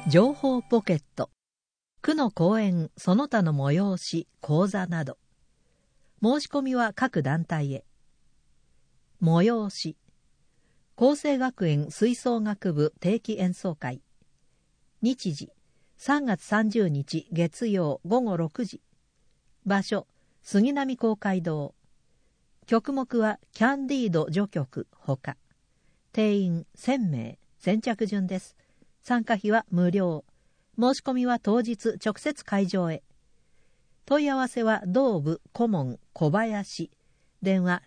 情報ポケット、区の講演その他の催し講座など、申し込みは各団体へ。催し、厚生学園吹奏楽部定期演奏会、日時3月30日月曜午後6時、場所杉並公会堂、曲目はキャンディード序曲ほか、定員1000名、先着順です。参加費は無料。申し込みは当日直接会場へ。問い合わせは同部顧問小林、電話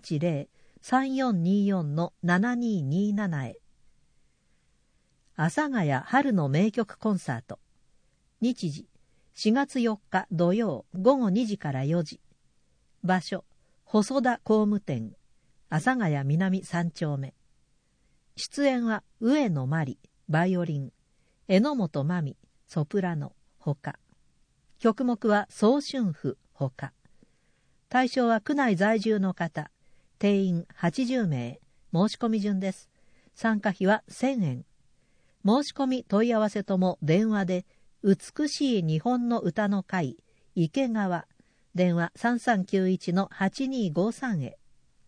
080-3424-7227 へ。阿佐ヶ谷春の名曲コンサート、日時4月4日土曜午後2時から4時、場所細田工務店、阿佐ヶ谷南3丁目。出演は上野真理バイオリン、榎本真美ソプラノほか、曲目は早春譜ほか。対象は区内在住の方、定員80名、申し込み順です。参加費は1000円。申し込み問い合わせとも電話で、美しい日本の歌の会池川、電話 3391-8253 へ。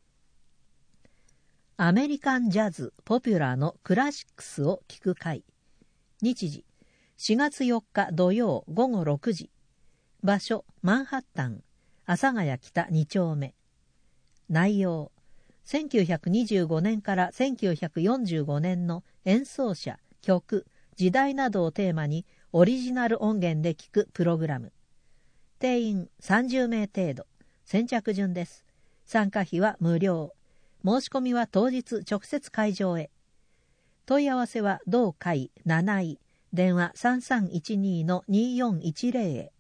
アメリカンジャズポピュラーのクラシックスを聴く会、日時4月4日土曜午後6時、場所マンハッタン阿佐ヶ谷北2丁目。内容1925年から1945年の演奏者、曲、時代などをテーマにオリジナル音源で聴くプログラム。定員30名程度、先着順です。参加費は無料。申し込みは当日直接会場へ。問い合わせは同会7位、電話 3312-2410 へ。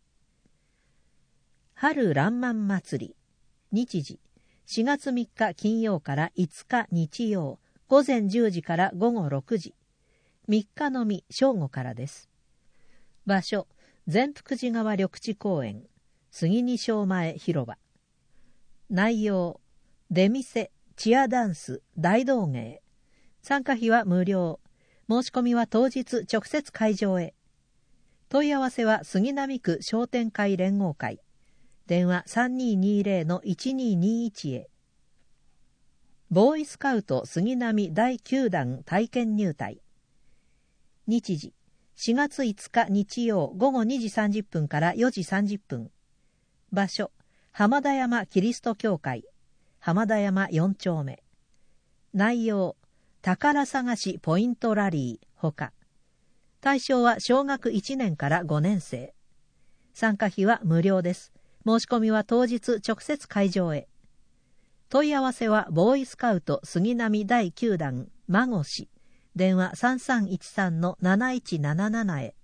春らんまん祭り、日時4月3日金曜から5日日曜、午前10時から午後6時、3日のみ正午からです。場所善福寺川緑地公園杉西小前広場。内容出店、チアダンス、大道芸。参加費は無料。申し込みは当日直接会場へ。問い合わせは杉並区商店会連合会、電話 3220-1221 へ。ボーイスカウト杉並第9弾体験入隊、日時4月5日日曜午後2時30分から4時30分、場所浜田山キリスト教会浜田山4丁目。内容宝探しポイントラリーほか。対象は小学1年から5年生。参加費は無料です。申し込みは当日直接会場へ。問い合わせはボーイスカウト杉並第9弾馬越、電話 3313-7177 へ。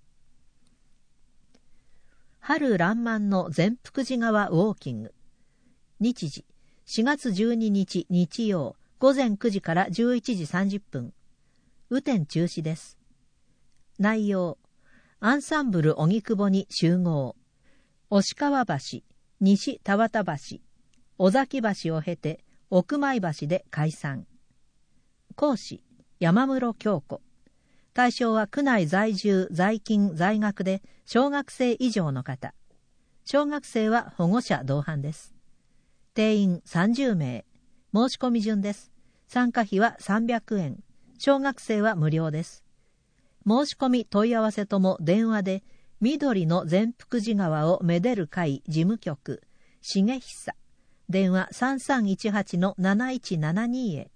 春らんまんの善福寺川ウォーキング、日時4月12日日曜午前9時から11時30分。雨天中止です。内容アンサンブル荻窪に集合。押川橋、西田畑橋、尾崎橋を経て奥前橋で解散。講師山室京子。対象は区内在住在勤在学で小学生以上の方。小学生は保護者同伴です。定員30名。申し込み順です。参加費は300円。小学生は無料です。申し込み問い合わせとも電話で、緑の善福寺川をめでる会事務局、重久、電話 3318-7172 へ。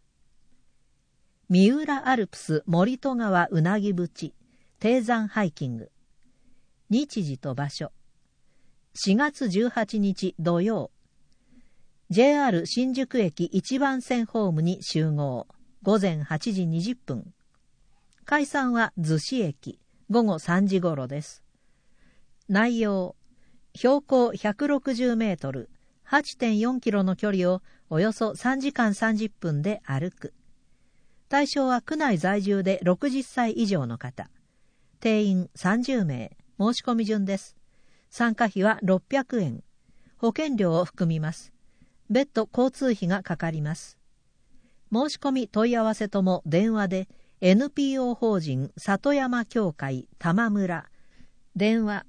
三浦アルプス森戸川うなぎ淵、低山ハイキング。日時と場所。4月18日土曜。JR 新宿駅1番線ホームに集合。午前8時20分。解散は逗子駅。午後3時頃です。内容標高160メートル、8.4 キロの距離をおよそ3時間30分で歩く。対象は区内在住で60歳以上の方。定員30名。申し込み順です。参加費は600円。保険料を含みます。別途交通費がかかります。申し込み問い合わせとも電話で NPO 法人里山協会玉村、電話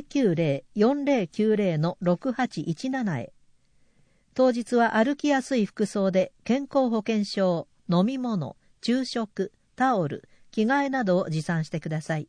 090-4090-6817 へ。当日は歩きやすい服装で健康保険証、飲み物、昼食、タオル、着替えなどを持参してください。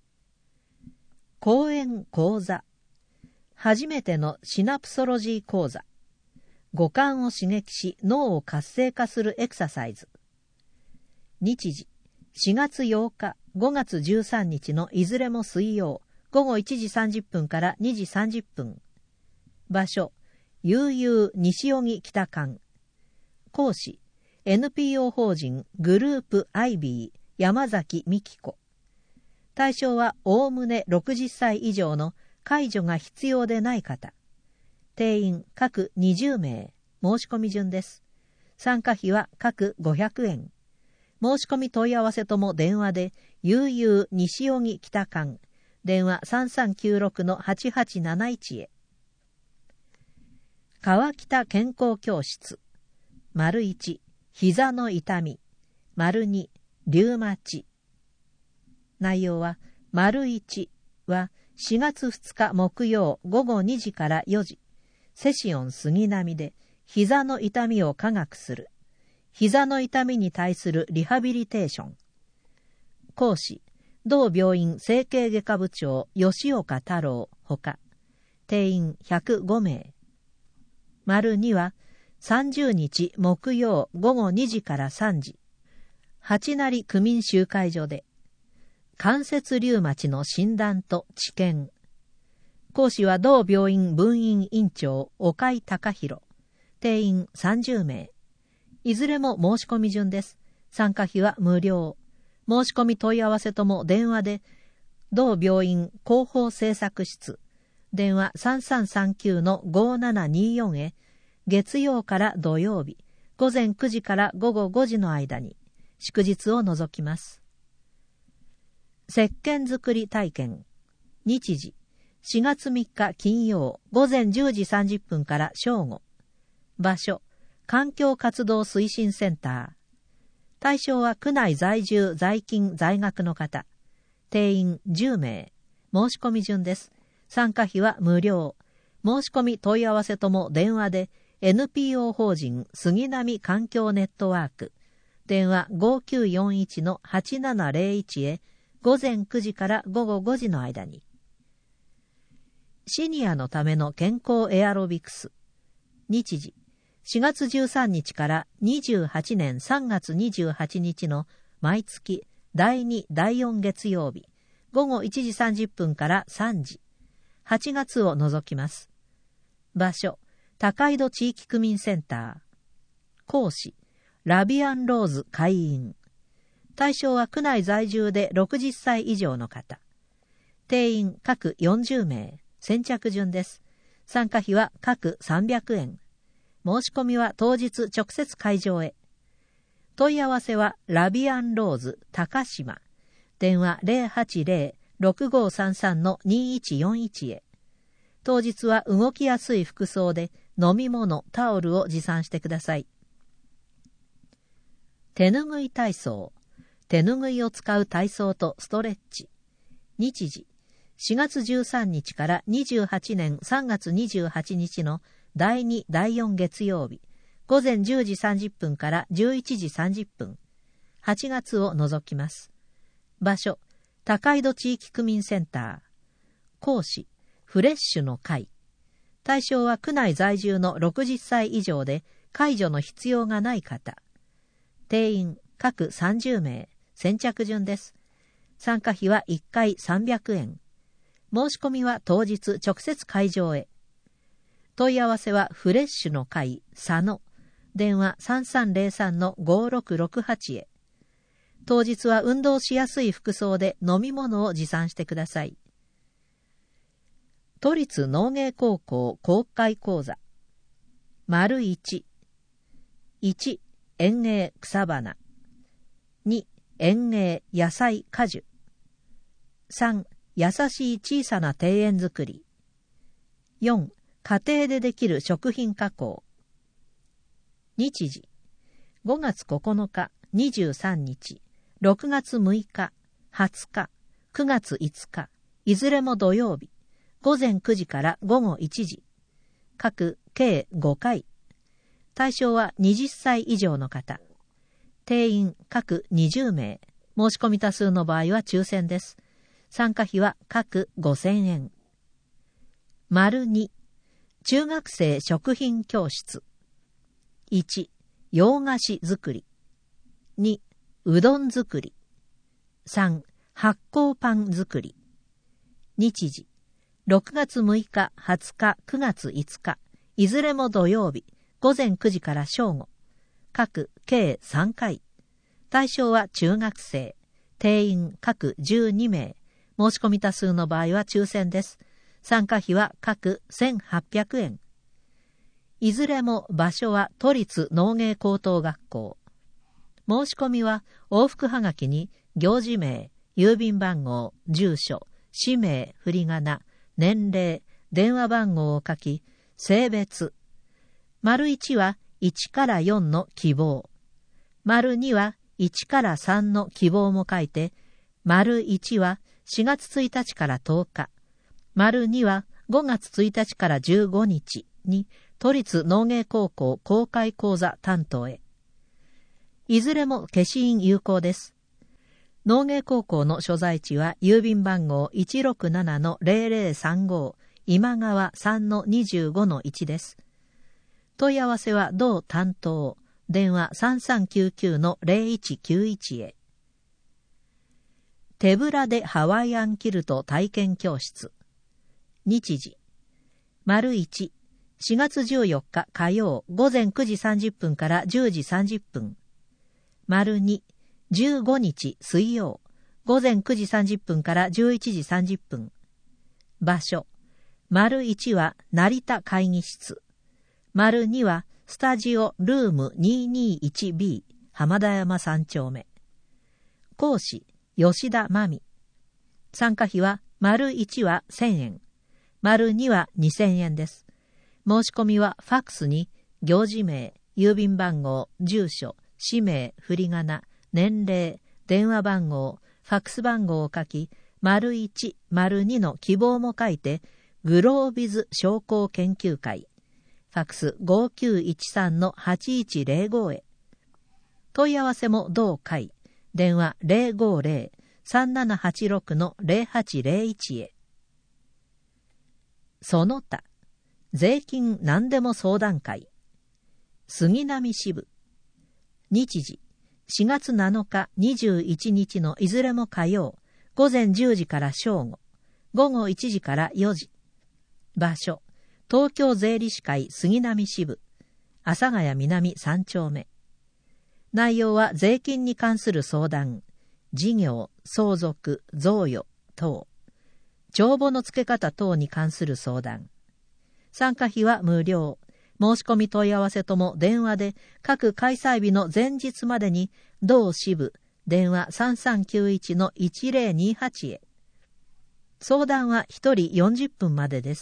講演講座。初めてのシナプソロジー講座。五感を刺激し脳を活性化するエクササイズ。日時、4月8日、5月13日のいずれも水曜、午後1時30分から2時30分。場所、悠々西荻北館。講師、NPO 法人グループアイビー山崎美希子。対象はおおむね60歳以上の介助が必要でない方。定員各20名。申し込み順です。参加費は各500円。申し込み問い合わせとも電話で、悠々西荻北館。電話 3396-8871 へ。川北健康教室。1、膝の痛み。2、リュウマチ。内容は、1は4月2日木曜午後2時から4時、セシオン杉並で膝の痛みを科学する。膝の痛みに対するリハビリテーション。講師、同病院整形外科部長吉岡太郎ほか。定員105名。2は30日木曜午後2時から3時、八成区民集会所で、関節リウマチの診断と治験。講師は同病院分院院長岡井隆弘。定員30名。いずれも申し込み順です。参加費は無料。申し込み問い合わせとも電話で、同病院広報政策室。電話 3339-5724 へ、月曜から土曜日、午前9時から午後5時の間に、祝日を除きます。石鹸作り体験。日時、4月3日金曜、午前10時30分から正午。場所、環境活動推進センター。対象は区内在住、在勤、在学の方。定員10名。申し込み順です。参加費は無料。申し込み問い合わせとも電話で、NPO 法人杉並環境ネットワーク。電話 5941-8701 へ、午前9時から午後5時の間に。シニアのための健康エアロビクス。日時、4月13日から28年3月28日の毎月第2、第4月曜日、午後1時30分から3時、8月を除きます。場所、高井戸地域区民センター。講師、ラビアンローズ会員。対象は区内在住で60歳以上の方。定員各40名。先着順です。参加費は各300円。申し込みは当日直接会場へ。問い合わせはラビアンローズ高島。電話 080-6533-2141 へ。当日は動きやすい服装で飲み物、タオルを持参してください。手ぬぐい体操。手ぬぐいを使う体操とストレッチ。日時、4月13日から28年3月28日の第2、第4月曜日、午前10時30分から11時30分、8月を除きます。場所、高井戸地域区民センター。講師、フレッシュの会。対象は区内在住の60歳以上で介助の必要がない方。定員各30名。先着順です。参加費は1回300円。申し込みは当日直接会場へ。問い合わせはフレッシュの会佐野。電話 3303-5668 へ。当日は運動しやすい服装で飲み物を持参してください。都立農芸高校公開講座。1、園芸草花。2、園芸野菜果樹。3、優しい小さな庭園作り。4、家庭でできる食品加工。日時、5月9日、23日、 6月6日、20日、9月5日、いずれも土曜日、午前9時から午後1時。各計5回。対象は20歳以上の方。定員各20名。申し込み多数の場合は抽選です。参加費は各5000円。丸2、中学生食品教室。1、洋菓子作り。2、うどん作り。3、発酵パン作り。日時、6月6日、20日、9月5日、いずれも土曜日、午前9時から正午。各計3回。対象は中学生。定員各12名。申し込み多数の場合は抽選です。参加費は各1800円。いずれも場所は都立農芸高等学校。申し込みは往復はがきに行事名、郵便番号、住所、氏名、振り仮名、年齢、電話番号を書き、性別。丸1は1から4の希望。丸2は1から3の希望も書いて、丸1は4月1日から10日。丸2は5月1日から15日に都立農芸高校公開講座担当へ。いずれも消印有効です。農芸高校の所在地は郵便番号 167-0035 今川 3-25-1 です。問い合わせは同担当、電話 3399-0191 へ。手ぶらでハワイアンキルト体験教室。日時、丸1、4月14日火曜午前9時30分から10時30分。丸2、15日水曜午前9時30分から11時30分。場所、丸1は成田会議室。丸2はスタジオルーム 221B 浜田山3丁目。講師、吉田真美。参加費は丸1は1000円。丸2は2000円です。申し込みはファックスに行事名、郵便番号、住所、氏名、振り仮名、年齢、電話番号、ファックス番号を書き、丸1、丸2の希望も書いて、グロービズ商工研究会。ファックス 5913-8105 へ。問い合わせも同会。電話 050-3786-0801 へ。その他、税金何でも相談会。杉並支部。日時、4月7日、21日のいずれも火曜、午前10時から正午、午後1時から4時。場所、東京税理士会杉並支部、阿佐ヶ谷南3丁目。内容は税金に関する相談、事業、相続、贈与等、帳簿の付け方等に関する相談。参加費は無料。申し込み問い合わせとも電話で各開催日の前日までに同支部電話 3391-1028 へ。相談は1人40分までです。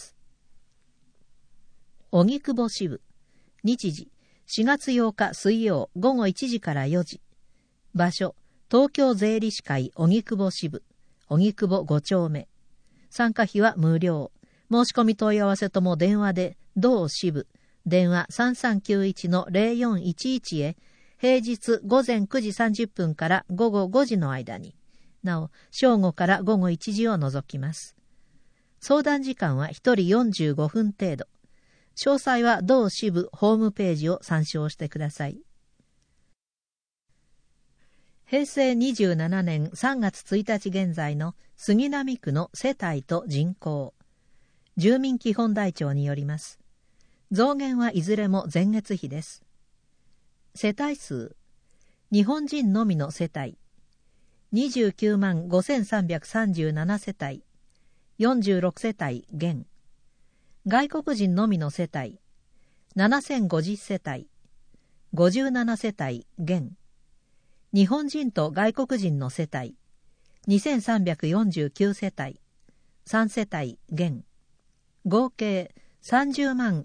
荻窪支部。日時、4月8日水曜午後1時から4時。場所、東京税理士会荻窪支部、荻窪5丁目。参加費は無料。申し込み問い合わせとも電話で同支部、電話 3391-0411 へ、平日午前9時30分から午後5時の間に、なお、正午から午後1時を除きます。相談時間は1人45分程度。詳細は同支部ホームページを参照してください。平成27年3月1日現在の杉並区の世帯と人口。住民基本台帳によります。増減はいずれも前月比です。世帯数。日本人のみの世帯。29万5337世帯。46世帯減。外国人のみの世帯。7050世帯。57世帯減。日本人と外国人の世帯。2349世帯。3世帯減。合計30万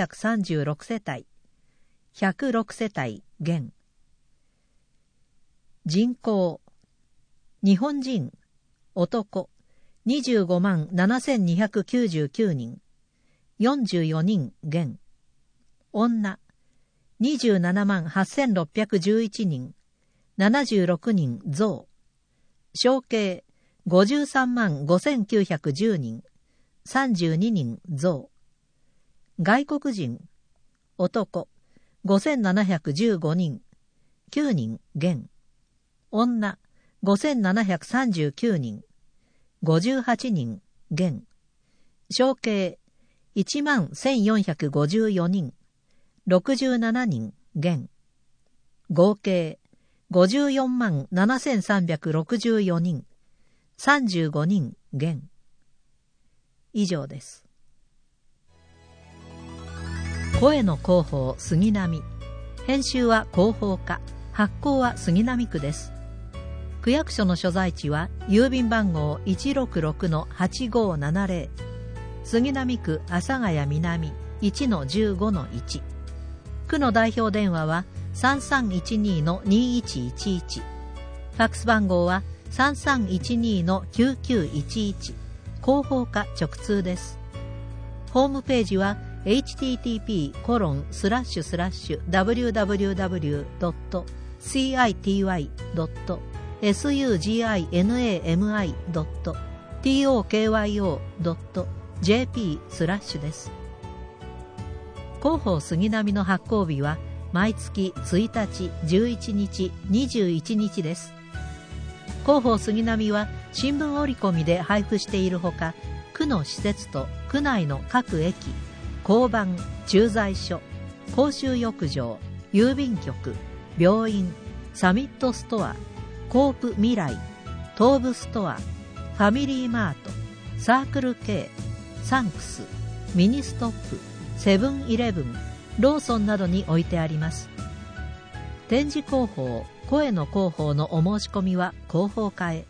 4736世帯。106世帯減。 人口、日本人、男、25万7299人、44人減。女、27万8611人、76人増。小計、53万5910人、32人増。外国人、男、5715人、9人減。女、5739人、58人減。小計、1万1454人、67人減。合計、54万7364人、35人減。以上です。声の広報杉並。編集は広報課。発行は杉並区です。区役所の所在地は郵便番号 166-8570。杉並区阿佐ヶ谷南 1-15-1。区の代表電話は 3312-2111。ファックス番号は 3312-9911。広報課直通です。ホームページは http://www.city.suginami.tokyo.jp/ です。広報杉並の発行日は毎月1日、11日、21日です。広報杉並は新聞折り込みで配布しているほか、区の施設と区内の各駅、交番、駐在所、公衆浴場、郵便局、病院、サミットストア、コープ未来、東武ストア、ファミリーマート、サークル K、サンクス、ミニストップ、セブンイレブン、ローソンなどに置いてあります。展示広報、声の広報のお申し込みは広報課へ。